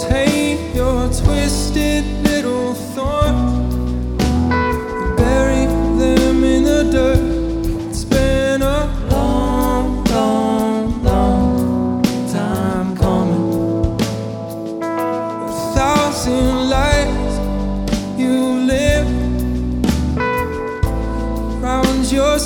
take your twisted little thorns and bury them in the dirt. It's been a long, long, long time coming. 1,000 lives you live round your